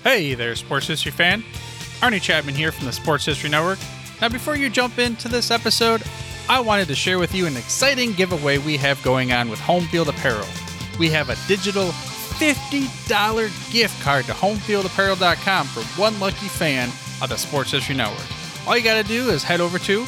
Hey there, Sports History fan. Arnie Chapman here from the Sports History Network. Now, before you jump into this episode, I wanted to share with you an exciting giveaway we have going on with Home Field Apparel. We have a digital $50 gift card to homefieldapparel.com for one lucky fan of the Sports History Network. All you got to do is head over to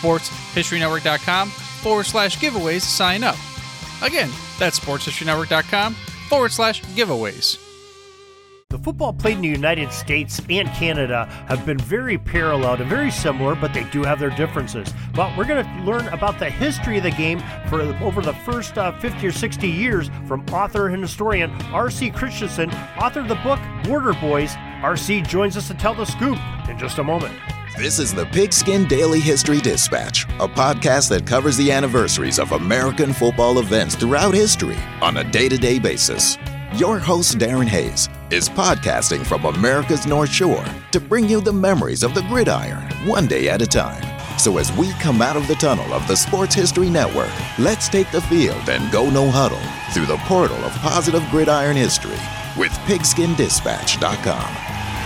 sportshistorynetwork.com/giveaways to sign up. Again, that's sportshistorynetwork.com/giveaways. The football played in the United States and Canada have been very parallel and very similar, but they do have their differences. But we're going to learn about the history of the game for over the first 50 or 60 years from author and historian R.C. Christensen, author of the book Border Boys. R.C. joins us to tell the scoop in just a moment. This is the Pigskin Daily History Dispatch, a podcast that covers the anniversaries of American football events throughout history on a day-to-day basis. Your host, Darren Hayes, is podcasting from America's North Shore to bring you the memories of the gridiron one day at a time. So as we come out of the tunnel of the Sports History Network, let's take the field and go no huddle through the portal of positive gridiron history with pigskindispatch.com.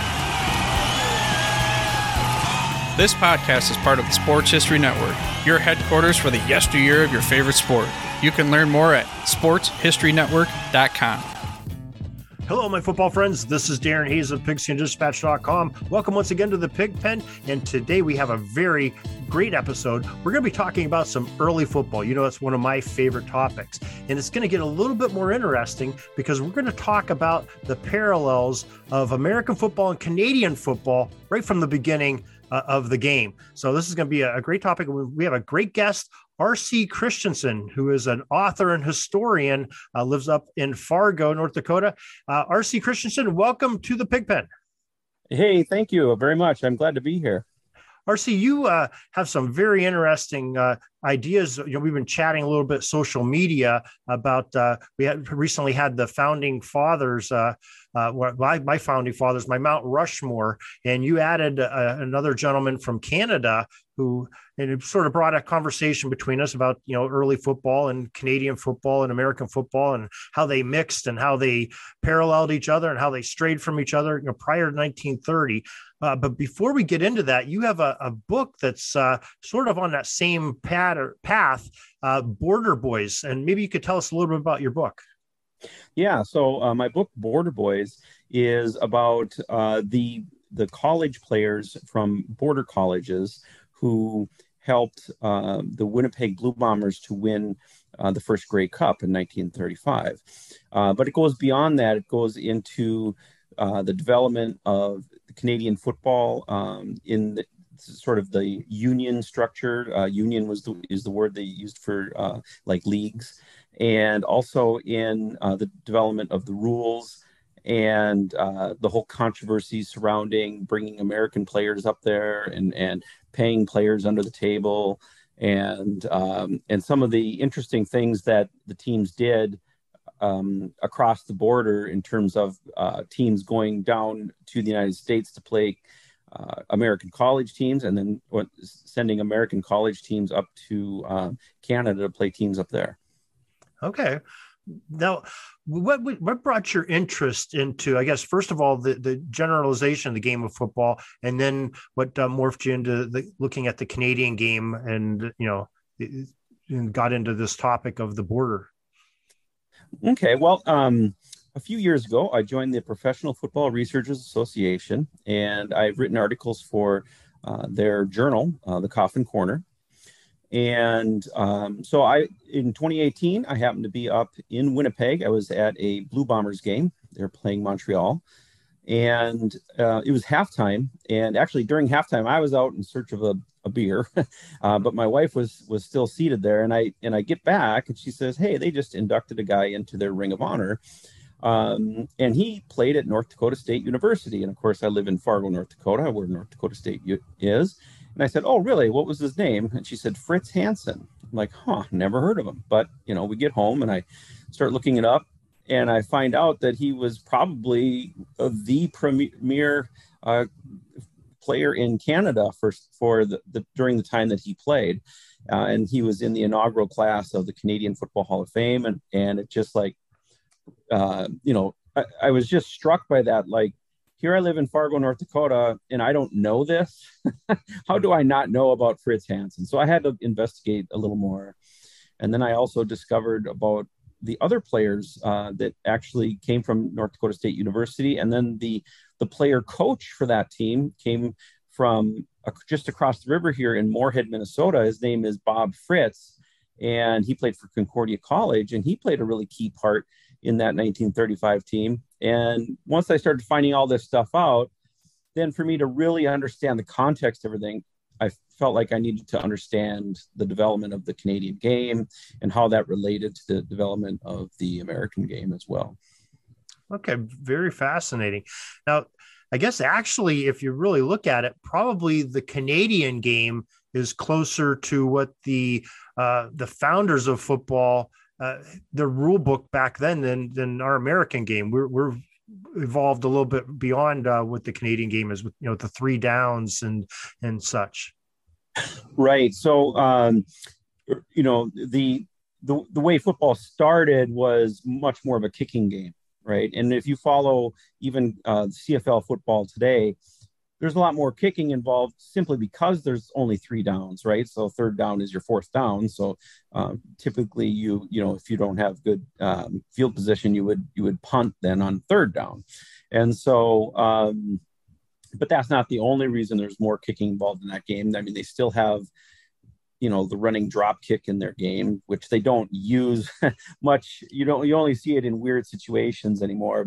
This podcast is part of the Sports History Network, your headquarters for the yesteryear of your favorite sport. You can learn more at sportshistorynetwork.com. Hello, my football friends. This is Darren Hayes of pigskindispatch.com. Welcome once again to the Pig Pen, and today we have a very great episode. We're going to be talking about some early football. You know, it's one of my favorite topics, and it's going to get a little bit more interesting because we're going to talk about the parallels of American football and Canadian football right from the beginning of the game. So this is going to be a great topic. We have a great guest, R.C. Christensen, who is an author and historian, lives up in Fargo, North Dakota. R.C. Christensen, welcome to the Pig Pen. Hey, thank you very much. I'm glad to be here. R.C., you have some very interesting ideas. You know, we've been chatting a little bit social media about. We had recently had the founding fathers. My founding fathers, my Mount Rushmore, and you added another gentleman from Canada who, and it sort of brought a conversation between us about, you know, early football and Canadian football and American football and how they mixed and how they paralleled each other and how they strayed from each other, you know, prior to 1930. But before we get into that, you have a book that's sort of on that same path, Border Boys, and maybe you could tell us a little bit about your book. Yeah, so my book, Border Boys, is about the college players from border colleges who helped the Winnipeg Blue Bombers to win the first Grey Cup in 1935. But it goes beyond that. It goes into the development of Canadian football in the, sort of the union structure. Union is the word they used for like leagues, and also in the development of the rules and the whole controversy surrounding bringing American players up there and paying players under the table, and some of the interesting things that the teams did across the border in terms of teams going down to the United States to play American college teams, and then sending American college teams up to Canada to play teams up there. Okay. Now, what brought your interest into, I guess, first of all, the generalization of the game of football, and then what morphed you into looking at the Canadian game and, you know, and got into this topic of the border? Okay, well, a few years ago, I joined the Professional Football Researchers Association, and I've written articles for their journal, The Coffin Corner. And so in 2018, I happened to be up in Winnipeg. I was at a Blue Bombers game. They're playing Montreal. And it was halftime. And actually, during halftime, I was out in search of a beer, but my wife was still seated there. And I get back, and she says, "Hey, they just inducted a guy into their Ring of Honor. And he played at North Dakota State University." And of course, I live in Fargo, North Dakota, where North Dakota State is. And I said, "Oh, really? What was his name?" And she said, "Fritz Hansen." I'm like, never heard of him. But, you know, we get home and I start looking it up, and I find out that he was probably the premier player in Canada for the during the time that he played. And he was in the inaugural class of the Canadian Football Hall of Fame. And it just like, I was just struck by that. Like, here I live in Fargo, North Dakota, and I don't know this. How do I not know about Fritz Hansen? So I had to investigate a little more. And then I also discovered about the other players that actually came from North Dakota State University. And then the player coach for that team came from just across the river here in Moorhead, Minnesota. His name is Bob Fritz, and he played for Concordia College, and he played a really key part in that 1935 team. And once I started finding all this stuff out, then for me to really understand the context of everything, I felt like I needed to understand the development of the Canadian game and how that related to the development of the American game as well. Okay, very fascinating. Now, I guess actually, if you really look at it, probably the Canadian game is closer to what the founders of football, the rule book back then than our American game. We're evolved a little bit beyond what the Canadian game is, with the 3 downs and such. Right. So the way football started was much more of a kicking game, right? And if you follow even CFL football today, there's a lot more kicking involved simply because there's only 3 downs, right? So 3rd down is your 4th down. So typically if you don't have good field position, you would punt then on 3rd down. And so, but that's not the only reason there's more kicking involved in that game. I mean, they still have, the running drop kick in their game, which they don't use much. You only see it in weird situations anymore,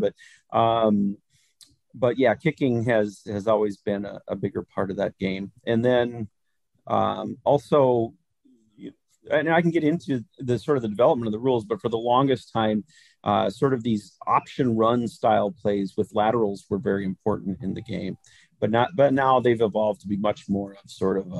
but yeah, kicking has always been a bigger part of that game. And then also, and I can get into the sort of the development of the rules, but for the longest time, sort of these option run style plays with laterals were very important in the game, but now they've evolved to be much more of sort of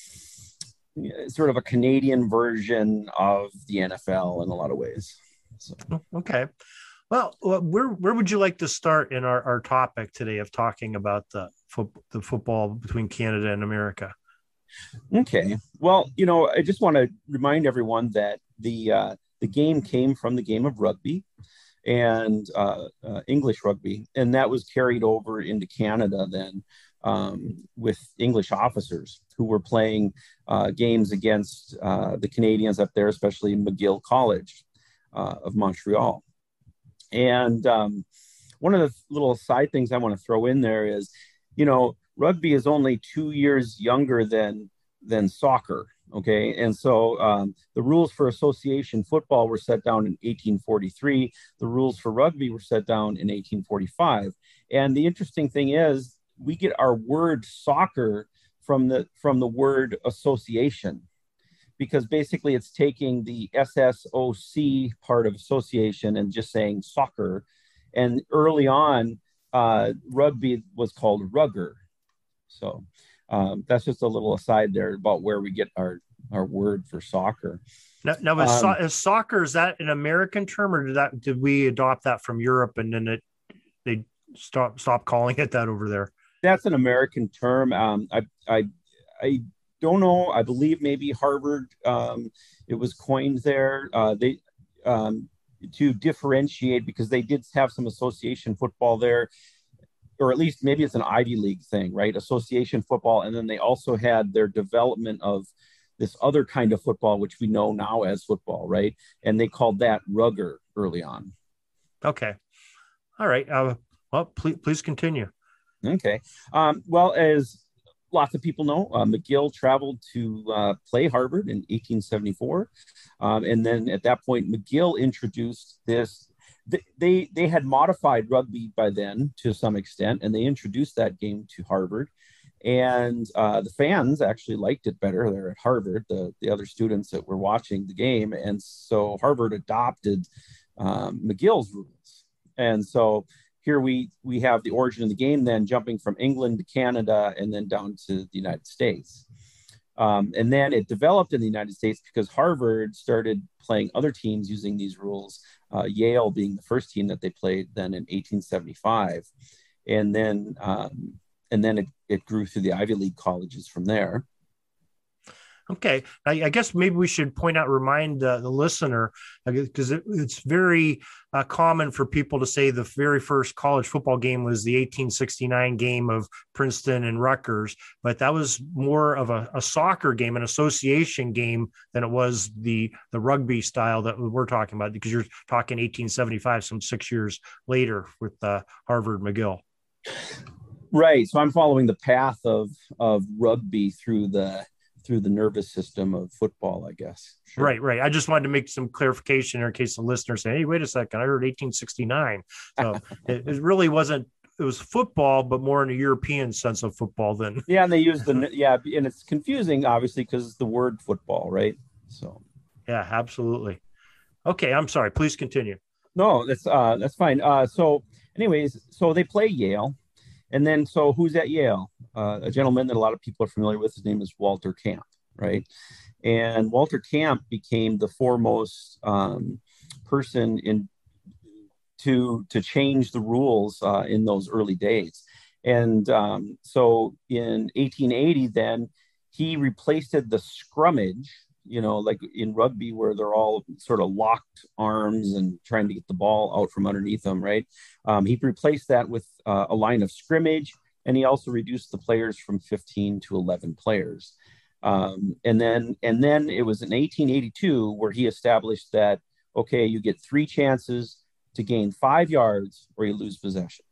a Canadian version of the NFL in a lot of ways. So. Okay. Well, where would you like to start in our topic today of talking about the football between Canada and America? Okay. Well, I just want to remind everyone that the game came from the game of rugby and English rugby, and that was carried over into Canada then with English officers who were playing games against the Canadians up there, especially McGill College of Montreal. And one of the little side things I want to throw in there is, rugby is only 2 years younger than soccer. Okay. And so the rules for association football were set down in 1843. The rules for rugby were set down in 1845. And the interesting thing is we get our word soccer from the word association, because basically it's taking the SSOC part of association and just saying soccer. And early on, rugby was called rugger. So that's just a little aside there about where we get our word for soccer. Now is soccer, is that an American term, or did we adopt that from Europe and then they stop calling it that over there? That's an American term. I don't know. I believe maybe Harvard, it was coined there. They to differentiate, because they did have some association football there, or at least maybe it's an Ivy League thing, right? Association football. And then they also had their development of this other kind of football, which we know now as football, right? And they called that rugger early on. Okay. All right. Well, please continue. Okay. Well, as lots of people know, McGill traveled to play Harvard in 1874. And then at that point, McGill introduced this. They had modified rugby by then to some extent, and they introduced that game to Harvard. And the fans actually liked it better there at Harvard, the other students that were watching the game. And so Harvard adopted McGill's rules. And so here we have the origin of the game then jumping from England to Canada and then down to the United States. And then it developed in the United States because Harvard started playing other teams using these rules, Yale being the first team that they played then in 1875. And then it grew through the Ivy League colleges from there. Okay, I guess maybe we should remind the listener, because it's very common for people to say the very first college football game was the 1869 game of Princeton and Rutgers, but that was more of a soccer game, an association game, than it was the rugby style that we're talking about, because you're talking 1875, some 6 years later with Harvard McGill. Right. So I'm following the path of rugby through the nervous system of football, I guess. Sure. Right. I just wanted to make some clarification in case the listeners say, hey, wait a second, I heard 1869. So it really wasn't, it was football, but more in a European sense of football than. Yeah. And they use and it's confusing, obviously, because it's the word football, right? So. Yeah, absolutely. Okay. I'm sorry. Please continue. No, that's fine. So anyways, so they play Yale. And then, so who's at Yale? A gentleman that a lot of people are familiar with. His name is Walter Camp, right? And Walter Camp became the foremost person to change the rules in those early days. And so in 1880, then he replaced the scrummage, like in rugby where they're all sort of locked arms and trying to get the ball out from underneath them, right? He replaced that with a line of scrimmage, and he also reduced the players from 15 to 11 players. And then it was in 1882 where he established that, okay, you get 3 chances to gain 5 yards or you lose possession.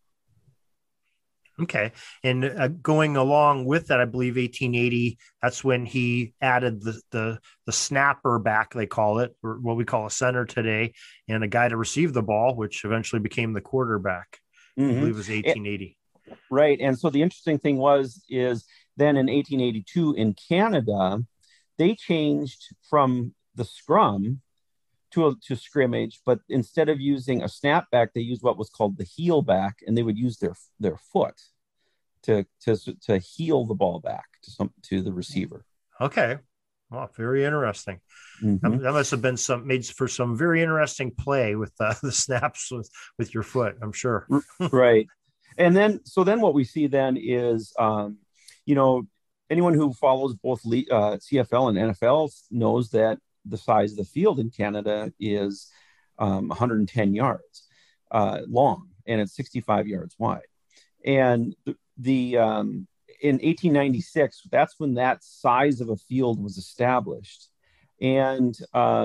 Okay. And going along with that, I believe 1880, that's when he added the snapper back, they call it, or what we call a center today, and a guy to receive the ball, which eventually became the quarterback. I believe it was 1880. Right. And so the interesting thing is then in 1882 in Canada, they changed from the scrum to scrimmage, but instead of using a snapback, they used what was called the heel back, and they would use their foot to heel the ball back to the receiver. Okay. Well, very interesting. Mm-hmm. That must have been made for some very interesting play with the snaps with your foot, I'm sure. Right. And then what we see then is, anyone who follows both CFL and NFL knows that the size of the field in Canada is 110 yards long, and it's 65 yards wide. And in 1896, that's when that size of a field was established. And a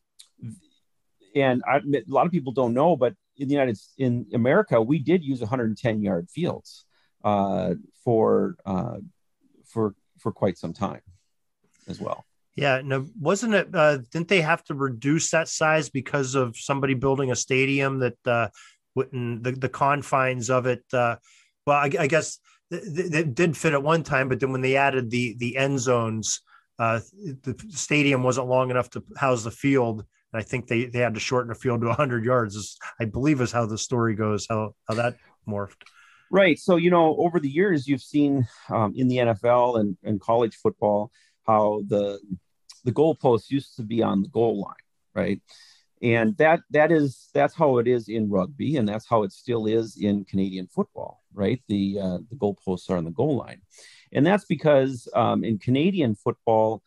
lot of people don't know, but in America, we did use 110-yard fields for quite some time as well. Yeah, no, wasn't it? Didn't they have to reduce that size because of somebody building a stadium that wouldn't the confines of it? Well, I guess it did fit at one time, but then when they added the end zones, the stadium wasn't long enough to house the field. And I think they had to shorten the field to 100 yards. I believe is how the story goes, how that morphed. Right. So, over the years, you've seen in the NFL and college football how the goalposts used to be on the goal line, right? And that's how it is in rugby, and that's how it still is in Canadian football, right? The goalposts are on the goal line, and that's because in Canadian football,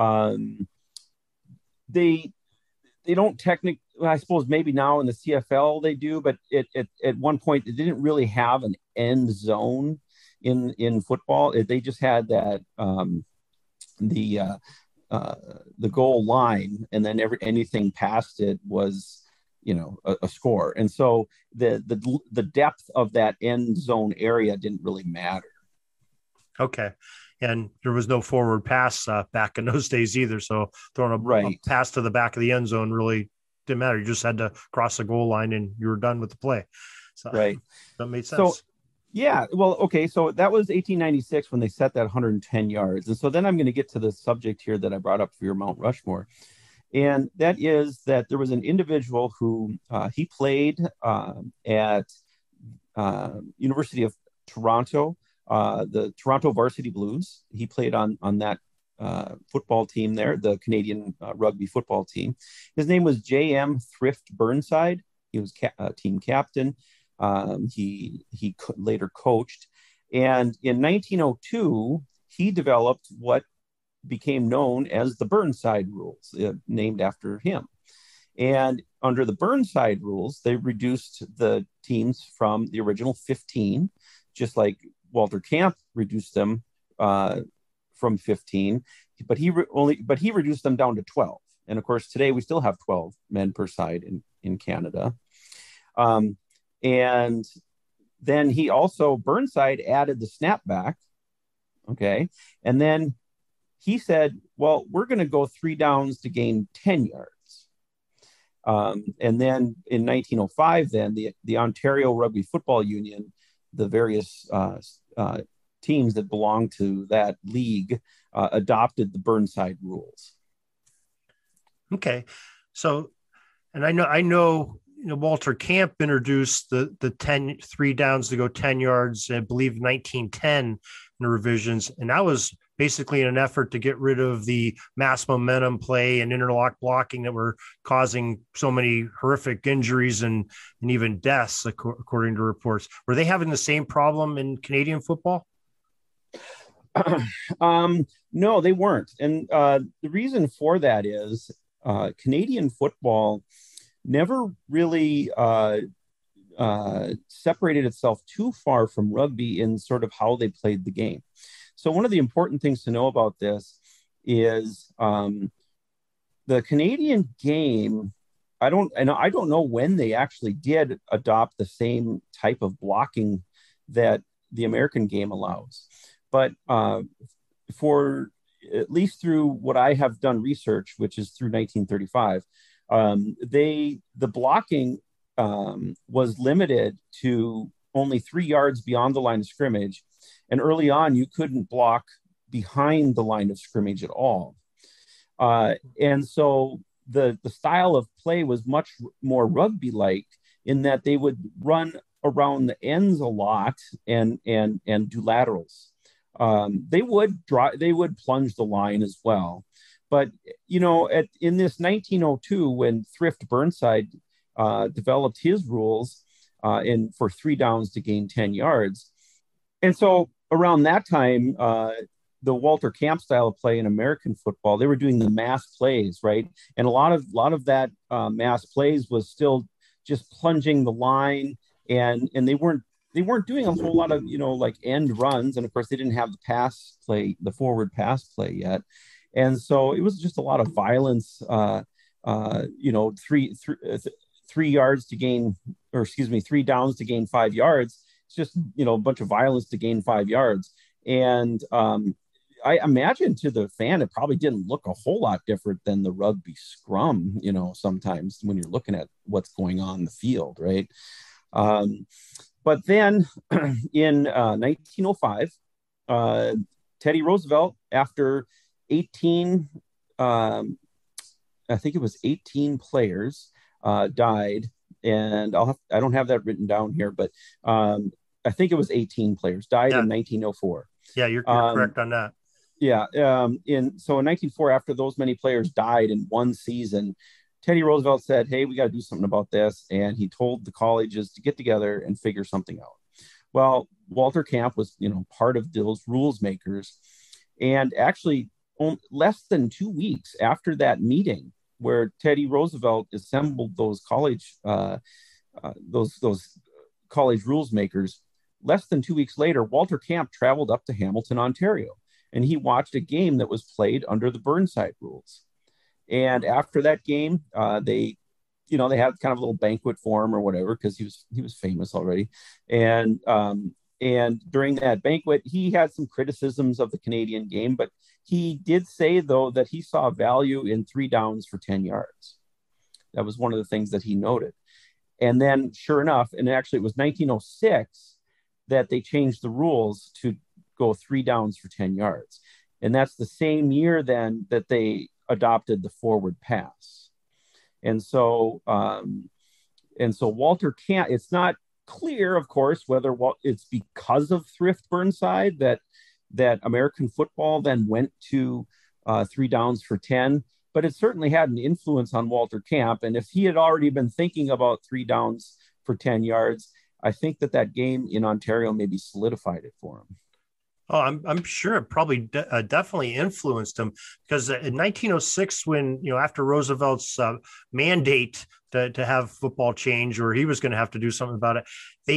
they don't technically. I suppose maybe now in the CFL they do, but at one point they didn't really have an end zone in football. They just had that the goal line, and then anything past it was a score. And so the depth of that end zone area didn't really matter. Okay. And there was no forward pass back in those days either. So throwing a pass to the back of the end zone really didn't matter. You just had to cross the goal line and you were done with the play. So right. That made sense. So, yeah. Well, okay. So that was 1896 when they set that 110 yards. And so then I'm going to get to the subject here that I brought up for your Mount Rushmore. And that is that there was an individual who he played at University of Toronto, the Toronto Varsity Blues. He played on that football team there, the Canadian rugby football team. His name was J.M. Thrift Burnside. He was team captain. He later coached. And in 1902, he developed what became known as the Burnside rules, named after him. And under the Burnside rules, they reduced the teams from the original 15, just like Walter Camp reduced them from 15, but he reduced them down to 12. And of course, today we still have 12 men per side in Canada. And then he also, Burnside added the snapback. Okay. And then he said, well, we're going to go 3 downs to gain 10 yards. And then in 1905, then the Ontario Rugby Football Union, the various teams that belong to that league, adopted the Burnside rules. Okay. So, and I know, Walter Camp introduced the 3 downs to go 10 yards, I believe 1910 in the revisions. And that was basically in an effort to get rid of the mass momentum play and interlock blocking that were causing so many horrific injuries and even deaths, according to reports. Were they having the same problem in Canadian football? No, they weren't. And the reason for that is Canadian football never really separated itself too far from rugby in sort of how they played the game. So one of the important things to know about this is the Canadian game. I don't know when they actually did adopt the same type of blocking that the American game allows, but for at least through what I have done research, which is through 1935, the blocking was limited to only 3 yards beyond the line of scrimmage. And early on, you couldn't block behind the line of scrimmage at all. And so the style of play was much more rugby-like in that they would run around the ends a lot and do laterals. They would plunge the line as well. But, in this 1902, when Thrift Burnside developed his rules for 3 downs to gain 10 yards. And so around that time, the Walter Camp style of play in American football, they were doing the mass plays, right? And a lot of that mass plays was still just plunging the line, and they weren't doing a whole lot of, like end runs. And of course, they didn't have the forward pass play yet. And so it was just a lot of violence, 3 yards to gain, or 3 downs to gain 5 yards. It's just, a bunch of violence to gain 5 yards. And I imagine to the fan, it probably didn't look a whole lot different than the rugby scrum, sometimes when you're looking at what's going on in the field, right? But then in 1905, Teddy Roosevelt, after 18, I think it was 18 players died, and I don't have that written down here, but I think it was 18 players died in 1904. Yeah, you're correct on that. Yeah. In 1904, after those many players died in one season, Teddy Roosevelt said, hey, we got to do something about this. And he told the colleges to get together and figure something out. Well, Walter Camp was, part of those rules makers. And actually, less than 2 weeks after that meeting where Teddy Roosevelt assembled those college rules makers, less than 2 weeks later, Walter Camp traveled up to Hamilton, Ontario, and he watched a game that was played under the Burnside rules. And after that game, they had kind of a little banquet for him or whatever, because he was famous already. And during that banquet, he had some criticisms of the Canadian game, but he did say, though, that he saw value in 3 downs for 10 yards. That was one of the things that he noted. And then, sure enough, and actually it was 1906 that they changed the rules to go 3 downs for 10 yards. And that's the same year then that they adopted the forward pass. And so Walter Camp, it's not clear, of course, whether it's because of Thrift Burnside that American football then went to 3 downs for 10, but it certainly had an influence on Walter Camp. And if he had already been thinking about 3 downs for 10 yards, I think that game in Ontario maybe solidified it for him. Oh, I'm sure it probably definitely influenced him, because in 1906, when after Roosevelt's mandate to have football change, or he was going to have to do something about it,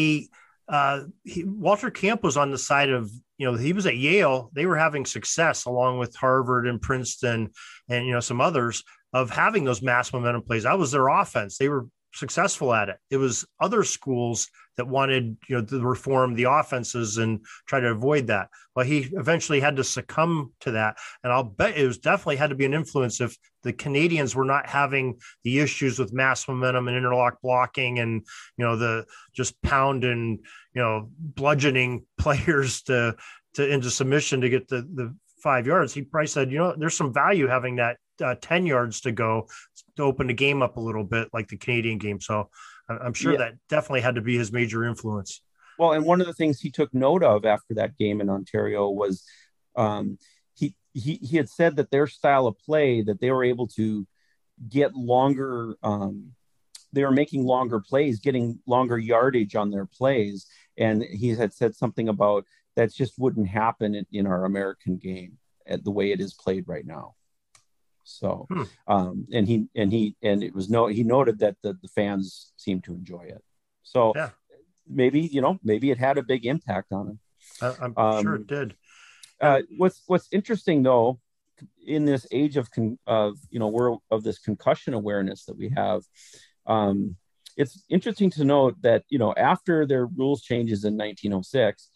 Walter Camp was on the side of, he was at Yale. They were having success along with Harvard and Princeton and some others of having those mass momentum plays. That was their offense. They were successful at it. It was other schools that wanted, to reform the offenses and try to avoid that. Well, he eventually had to succumb to that. And I'll bet it was definitely had to be an influence if the Canadians were not having the issues with mass momentum and interlock blocking and, the just pound and, bludgeoning players into submission to get the 5 yards. He probably said, there's some value having that 10 yards to go to open the game up a little bit, like the Canadian game. So I'm sure that definitely had to be his major influence. Well, and one of the things he took note of after that game in Ontario was he had said that their style of play, that they were able to get longer, they were making longer plays, getting longer yardage on their plays. And he had said something about that just wouldn't happen in our American game at the way it is played right now. So, he noted that the fans seemed to enjoy it. So maybe it had a big impact on him. I'm sure it did. What's interesting though, in this age of this concussion awareness that we have, it's interesting to note that, after their rules changes in 1906,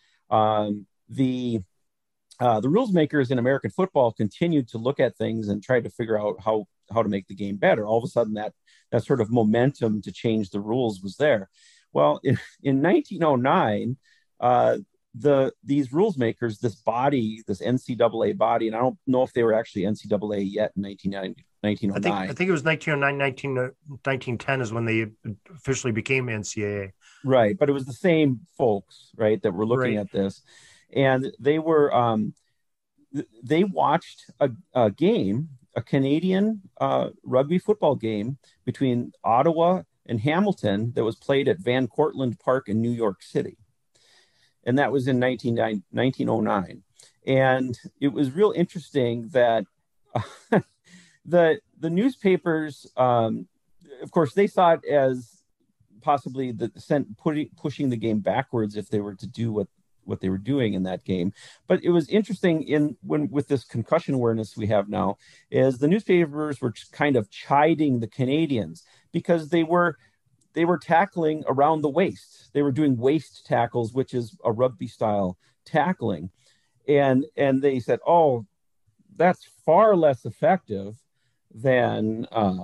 the rules makers in American football continued to look at things and try to figure out how to make the game better. All of a sudden, that sort of momentum to change the rules was there. Well, in 1909, these rules makers, this NCAA body, and I don't know if they were actually NCAA yet in 1909. I think it was 1909, 1910 is when they officially became NCAA. Right, but it was the same folks, right, that were looking at this. And they were they watched a game, a Canadian rugby football game between Ottawa and Hamilton that was played at Van Cortlandt Park in New York City. And that was in 1909. And it was real interesting that the newspapers, of course, they saw it as possibly pushing the game backwards if they were to do what they were doing in that game. But it was interesting with this concussion awareness we have now, is the newspapers were kind of chiding the Canadians because they were tackling around the waist. They were doing waist tackles, which is a rugby style tackling. And they said, oh, that's far less effective than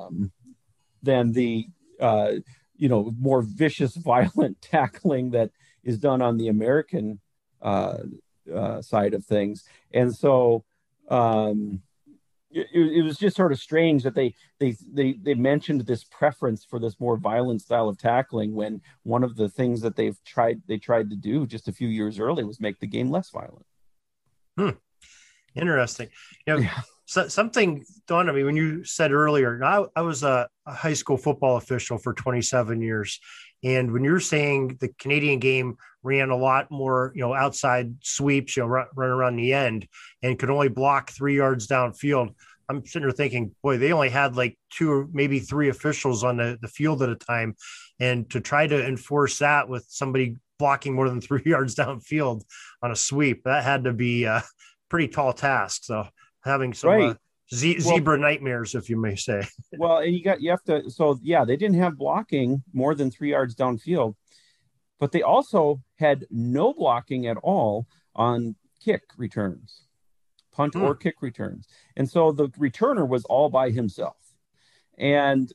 the more vicious, violent tackling that is done on the American side of things. And so it was just sort of strange that they mentioned this preference for this more violent style of tackling when one of the things that they tried to do just a few years earlier was make the game less violent. Interesting. So something dawned on me when you said earlier. I was a high school football official for 27 years. And when you're saying the Canadian game ran a lot more, outside sweeps, run around the end and could only block 3 yards downfield, I'm sitting there thinking, boy, they only had like 2 or maybe 3 officials on the field at a time. And to try to enforce that with somebody blocking more than 3 yards downfield on a sweep, that had to be a pretty tall task. So having some zebra nightmares, if you may say. Well, and you have to. So yeah, they didn't have blocking more than 3 yards downfield, but they also had no blocking at all on kick returns, punt or kick returns, and so the returner was all by himself, and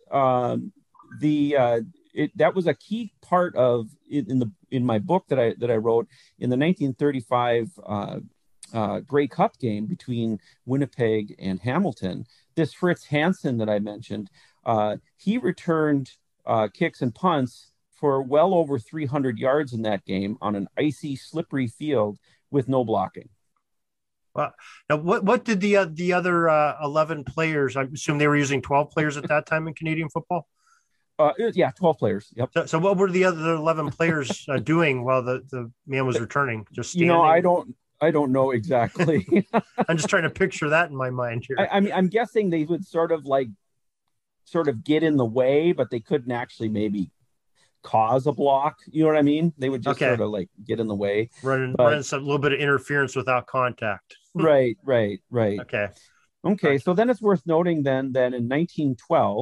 that was a key part of in my book that I wrote in the 1935. Grey Cup game between Winnipeg and Hamilton. This Fritz Hansen that I mentioned, he returned kicks and punts for well over 300 yards in that game on an icy, slippery field with no blocking. Wow. Now, what did the other 11 players? I assume they were using 12 players at that time in Canadian football. 12 players. Yep. So what were the other 11 players doing while the man was returning? Just standing? I don't know exactly. I'm just trying to picture that in my mind here. I mean, I'm guessing they would sort of get in the way, but they couldn't actually maybe cause a block. You know what I mean? They would just sort of like get in the way. Running some little bit of interference without contact. Right. Okay. So then it's worth noting then that in 1912,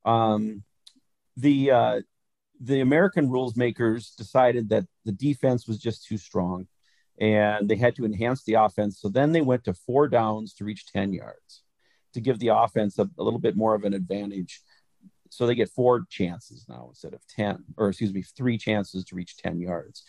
the American rules makers decided that the defense was just too strong and they had to enhance the offense. So then they went to 4 downs to reach 10 yards to give the offense a little bit more of an advantage. So they get 4 chances now instead of 3 chances to reach 10 yards.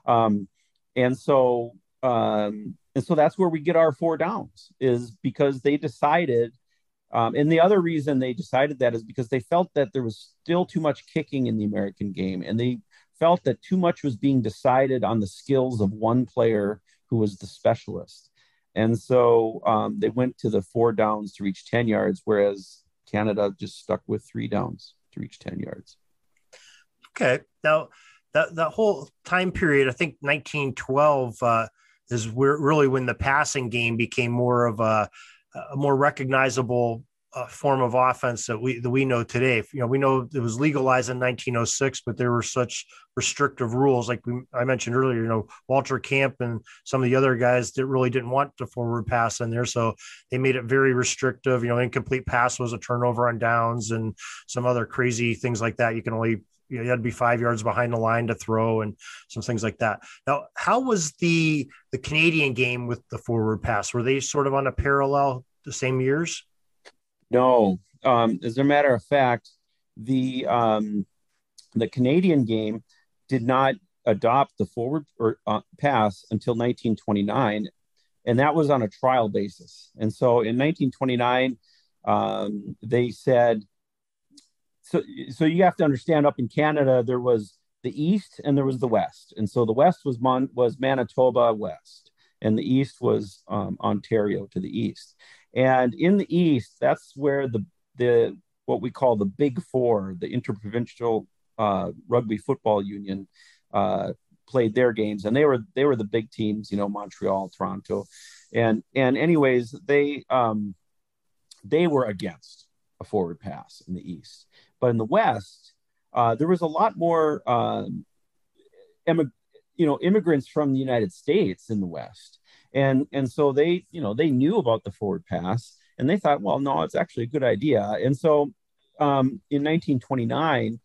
And so that's where we get our 4 downs, is because they decided, and the other reason they decided that is because they felt that there was still too much kicking in the American game. And they felt that too much was being decided on the skills of one player who was the specialist. And so they went to the 4 downs to reach 10 yards, whereas Canada just stuck with 3 downs to reach 10 yards. Okay. Now, that whole time period, I think 1912 is really when the passing game became more of a more recognizable form of offense that we know today. We know it was legalized in 1906, but there were such restrictive rules. Like I mentioned earlier, Walter Camp and some of the other guys that really didn't want the forward pass in there. So they made it very restrictive. Incomplete pass was a turnover on downs and some other crazy things like that. You had to be 5 yards behind the line to throw and some things like that. Now, how was the Canadian game with the forward pass? Were they sort of on a parallel the same years? No. As a matter of fact, the Canadian game did not adopt the forward or pass until 1929, and that was on a trial basis. And so in 1929, they said, so you have to understand, up in Canada, there was the East and there was the West. And so the West was Manitoba West, and the East was Ontario to the east. And in the East, that's where the what we call the Big Four, the Interprovincial Rugby Football Union, played their games, and they were the big teams, Montreal, Toronto, and anyways, they were against a forward pass in the East. But in the West, there was a lot more, immigrants from the United States in the West, and so they knew about the forward pass, and they thought, well, no, it's actually a good idea. And so, in 1929,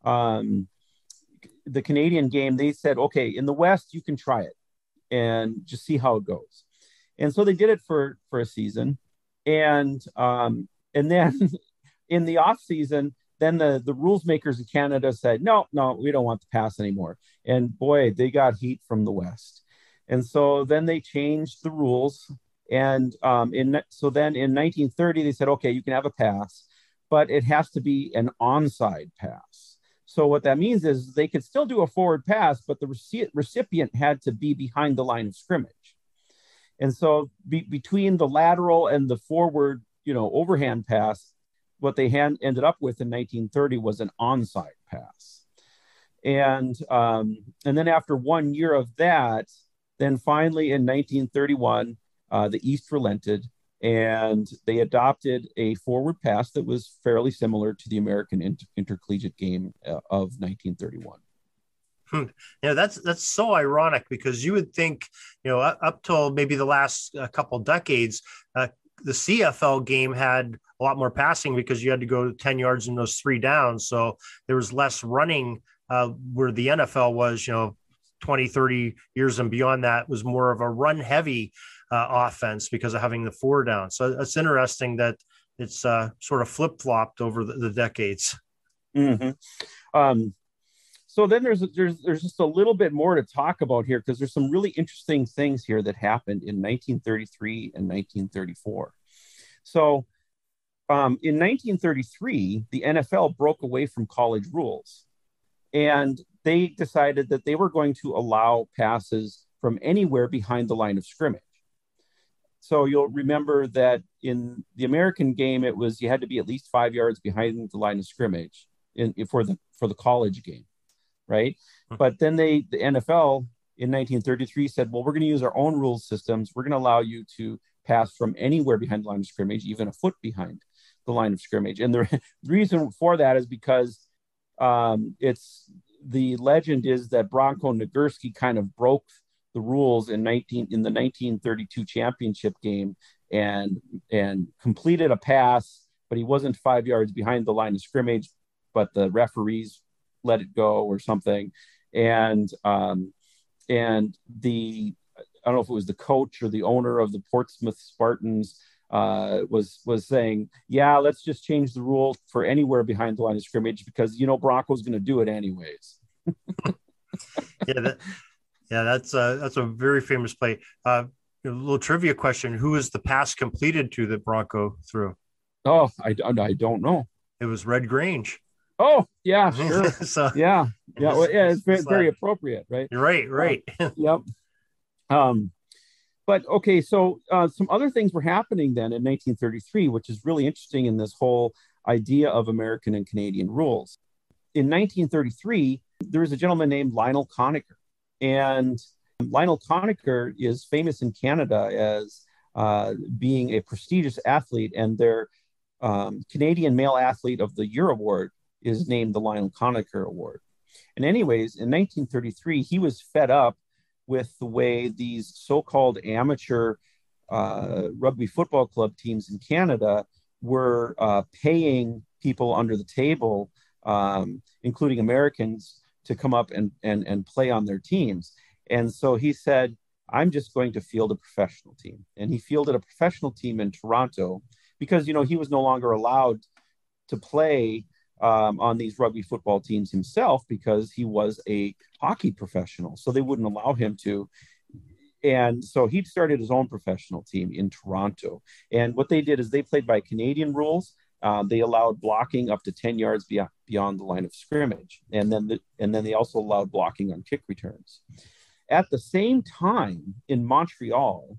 the Canadian game, they said, okay, in the West, you can try it and just see how it goes. And so they did it for a season, and then in the off season, then the rules makers in Canada said, no, we don't want the pass anymore. And boy, they got heat from the West. And so then they changed the rules. And so then in 1930, they said, okay, you can have a pass, but it has to be an onside pass. So what that means is they could still do a forward pass, but the recipient had to be behind the line of scrimmage. And so between the lateral and the forward, overhand pass, what they ended up with in 1930 was an onside pass. And then after 1 year of that, then finally in 1931, the East relented, and they adopted a forward pass that was fairly similar to the American intercollegiate game of 1931. That's so ironic, because you would think, up till maybe the last couple decades, the CFL game had a lot more passing because you had to go 10 yards in those 3 downs. So there was less running, where the NFL was, 20, 30 years and beyond that was more of a run heavy offense because of having the 4 down. So it's interesting that it's sort of flip flopped over the decades. Mm-hmm. So then there's just a little bit more to talk about here, because there's some really interesting things here that happened in 1933 and 1934. So in 1933, the NFL broke away from college rules, and they decided that they were going to allow passes from anywhere behind the line of scrimmage. So you'll remember that in the American game, it was you had to be at least 5 yards behind the line of scrimmage for the college game, right? But then the NFL in 1933 said, well, we're going to use our own rules systems. We're going to allow you to pass from anywhere behind the line of scrimmage, even a foot behind the line of scrimmage. And the reason for that is because the legend is that Bronco Nagurski kind of broke the rules in the 1932 championship game and completed a pass, but he wasn't 5 yards behind the line of scrimmage, but the referees let it go or something. And the I don't know if it was the coach or the owner of the Portsmouth Spartans was saying, yeah, let's just change the rule for anywhere behind the line of scrimmage because, Bronco's going to do it anyways. That's a very famous play. A little trivia question. Who was the pass completed to that Bronco threw? Oh, I don't know. It was Red Grange. Oh, yeah, sure. So, yeah. Well, it's very appropriate, right? Right. Yep. But okay, so some other things were happening then in 1933, which is really interesting in this whole idea of American and Canadian rules. In 1933, there was a gentleman named Lionel Conacher, and Lionel Conacher is famous in Canada as being a prestigious athlete, and their Canadian Male Athlete of the Year award is named the Lionel Conacher Award. And anyways, in 1933, he was fed up with the way these so-called amateur rugby football club teams in Canada were paying people under the table, including Americans, to come up and play on their teams. And so he said, I'm just going to field a professional team. And he fielded a professional team in Toronto because, he was no longer allowed to play on these rugby football teams himself because he was a hockey professional. So they wouldn't allow him to. And so he started his own professional team in Toronto. And what they did is they played by Canadian rules. They allowed blocking up to 10 yards beyond the line of scrimmage. And then they also allowed blocking on kick returns. At the same time in Montreal,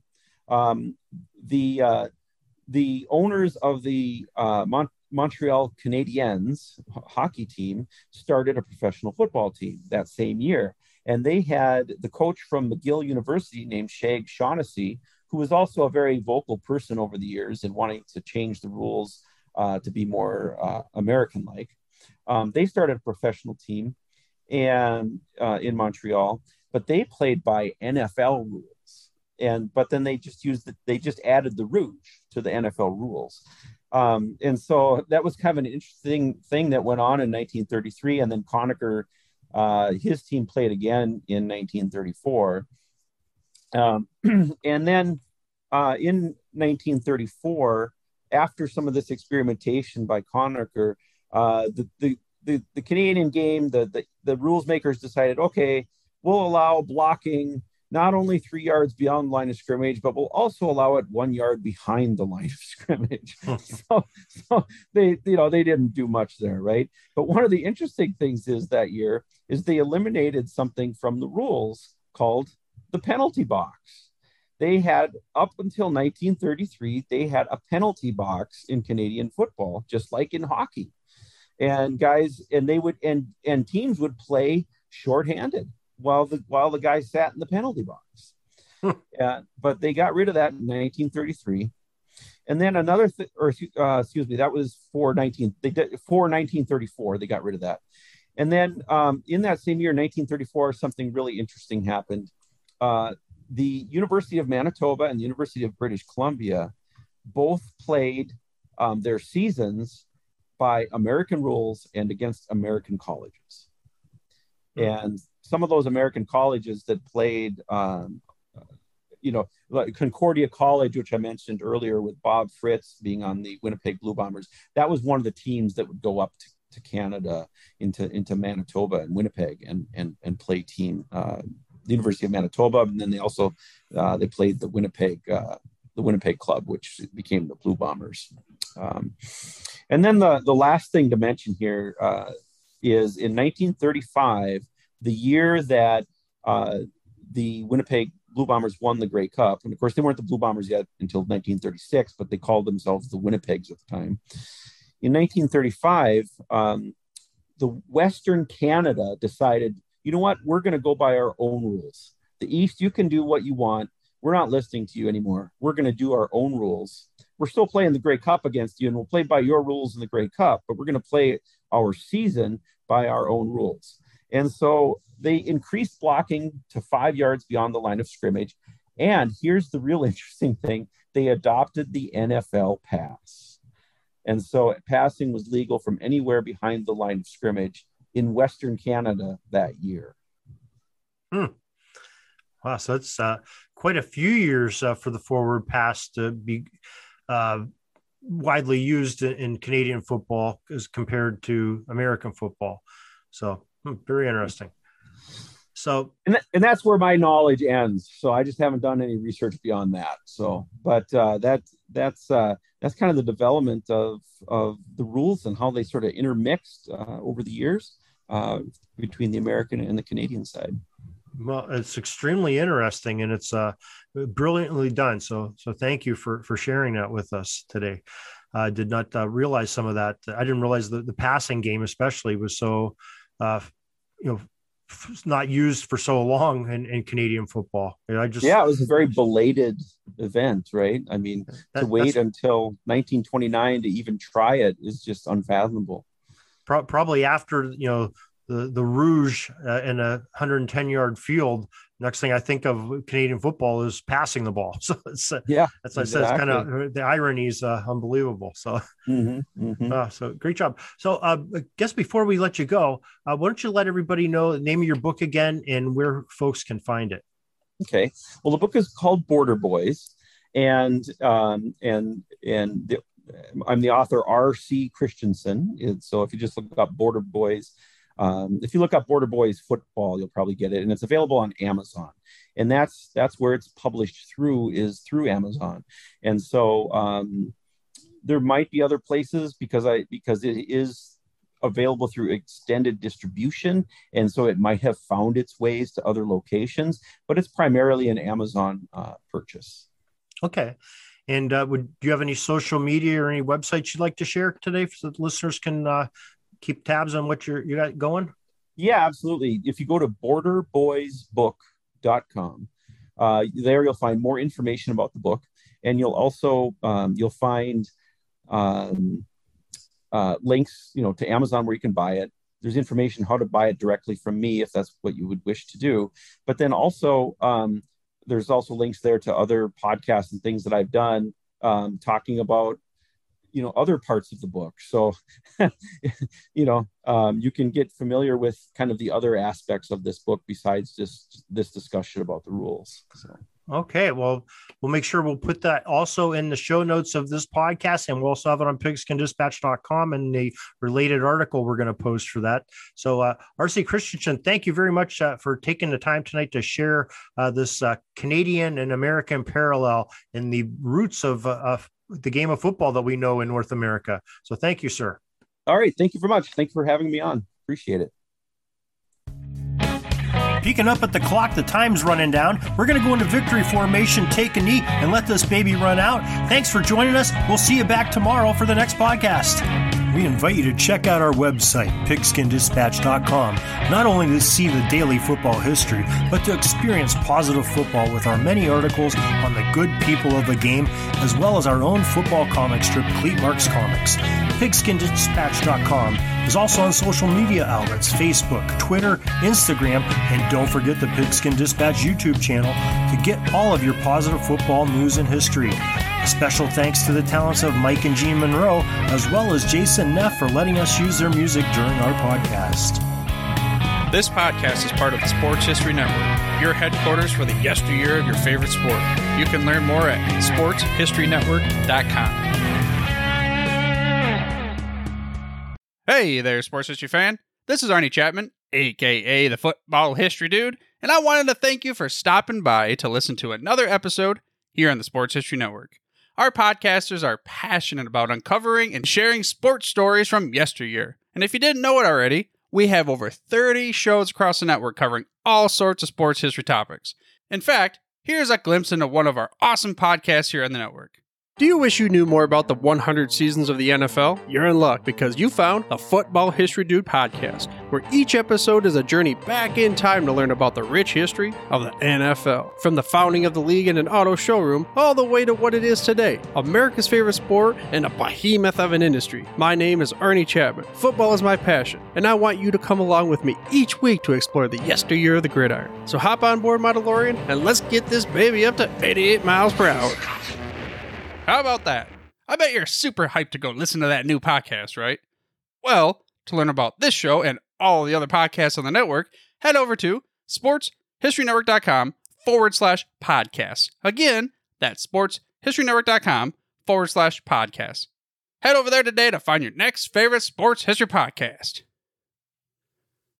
the owners of the Montreal Canadiens hockey team started a professional football team that same year. And they had the coach from McGill University named Shag Shaughnessy, who was also a very vocal person over the years and wanting to change the rules to be more American-like. They started a professional team in Montreal, but they played by NFL rules. But then they just added the rouge to the NFL rules. And so that was kind of an interesting thing that went on in 1933. And then Conacher, his team played again in 1934. And then in 1934, after some of this experimentation by Conacher, the Canadian game, the rules makers decided, okay, we'll allow blocking not only 3 yards beyond the line of scrimmage, but we'll also allow it 1 yard behind the line of scrimmage. so they didn't do much there, right? But one of the interesting things is that year is they eliminated something from the rules called the penalty box. They had, up until 1933, they had a penalty box in Canadian football, just like in hockey. And teams would play shorthanded while the guy sat in the penalty box. But they got rid of that in 1933. And then another that was for 1934, they got rid of that. And then in that same year, 1934, something really interesting happened. The University of Manitoba and the University of British Columbia both played their seasons by American rules and against American colleges. And some of those American colleges that played, like Concordia College, which I mentioned earlier with Bob Fritz being on the Winnipeg Blue Bombers, that was one of the teams that would go up to Canada, into Manitoba and Winnipeg and play team, the University of Manitoba. And then they also, they played the Winnipeg Club, which became the Blue Bombers. And then the last thing to mention here is in 1935, the year that the Winnipeg Blue Bombers won the Grey Cup. And of course, they weren't the Blue Bombers yet until 1936, but they called themselves the Winnipegs at the time. In 1935, the Western Canada decided, you know what, we're going to go by our own rules. The East, you can do what you want. We're not listening to you anymore. We're going to do our own rules. We're still playing the Grey Cup against you, and we'll play by your rules in the Grey Cup, but we're going to play our season by our own rules. And so they increased blocking to 5 yards beyond the line of scrimmage. And here's the real interesting thing. They adopted the NFL pass. And so passing was legal from anywhere behind the line of scrimmage in Western Canada that year. Wow, so it's quite a few years for the forward pass to be widely used in Canadian football as compared to American football. So very interesting. So, and that's where my knowledge ends. So I just haven't done any research beyond that. So, but that's kind of the development of the rules and how they sort of intermixed over the years between the American and the Canadian side. Well, it's extremely interesting, and it's brilliantly done. So thank you for sharing that with us today. I did not realize some of that. I didn't realize the passing game especially was so, not used for so long in Canadian football. It was a very belated event, right? I mean, to wait until 1929 to even try it is just unfathomable. Probably after, the Rouge in a 110-yard field. Next thing I think of Canadian football is passing the ball. So it's that's exactly. It's kind of the irony is unbelievable. So, so great job. So I guess before we let you go, why don't you let everybody know the name of your book again and where folks can find it? Okay. Well, the book is called Border Boys, and I'm the author, R.C. Christensen. So if you just look up Border Boys. If you look up Border Boys football, you'll probably get it, and it's available on Amazon. And that's where it's published through Amazon. And so there might be other places because it is available through extended distribution, and so it might have found its ways to other locations, but it's primarily an Amazon purchase. Okay. And do you have any social media or any websites you'd like to share today so that listeners can keep tabs on what you got going? Yeah, absolutely. If you go to borderboysbook.com, there you'll find more information about the book, and you'll also you'll find links, to Amazon where you can buy it. There's information how to buy it directly from me if that's what you would wish to do. But then also there's also links there to other podcasts and things that I've done talking about other parts of the book. So, you can get familiar with kind of the other aspects of this book besides just this discussion about the rules. So. Okay. Well, we'll make sure we'll put that also in the show notes of this podcast, and we'll also have it on pigskindispatch.com and the related article we're going to post for that. So, R.C. Christensen, thank you very much for taking the time tonight to share this Canadian and American parallel in the roots of the game of football that we know in North America. So thank you, sir. All right. Thank you very much. Thank you for having me on. Appreciate it. Peeking up at the clock, the time's running down. We're going to go into victory formation, take a knee, and let this baby run out. Thanks for joining us. We'll see you back tomorrow for the next podcast. We invite you to check out our website, pigskindispatch.com, not only to see the daily football history, but to experience positive football with our many articles on the good people of the game, as well as our own football comic strip, Cleat Marks Comics. Pigskindispatch.com is also on social media outlets, Facebook, Twitter, Instagram, and don't forget the Pigskin Dispatch YouTube channel to get all of your positive football news and history. Special thanks to the talents of Mike and Jean Monroe, as well as Jason Neff for letting us use their music during our podcast. This podcast is part of the Sports History Network, your headquarters for the yesteryear of your favorite sport. You can learn more at sportshistorynetwork.com. Hey there, sports history fan. This is Arnie Chapman, a.k.a. the Football History Dude, and I wanted to thank you for stopping by to listen to another episode here on the Sports History Network. Our podcasters are passionate about uncovering and sharing sports stories from yesteryear. And if you didn't know it already, we have over 30 shows across the network covering all sorts of sports history topics. In fact, here's a glimpse into one of our awesome podcasts here on the network. Do you wish you knew more about the 100 seasons of the NFL? You're in luck because you found the Football History Dude podcast, where each episode is a journey back in time to learn about the rich history of the NFL. From the founding of the league in an auto showroom, all the way to what it is today, America's favorite sport and a behemoth of an industry. My name is Ernie Chapman. Football is my passion, and I want you to come along with me each week to explore the yesteryear of the gridiron. So hop on board my DeLorean and let's get this baby up to 88 miles per hour. How about that? I bet you're super hyped to go listen to that new podcast, right? Well, to learn about this show and all the other podcasts on the network, head over to sportshistorynetwork.com/podcasts. Again, that's sportshistorynetwork.com/podcasts. Head over there today to find your next favorite sports history podcast.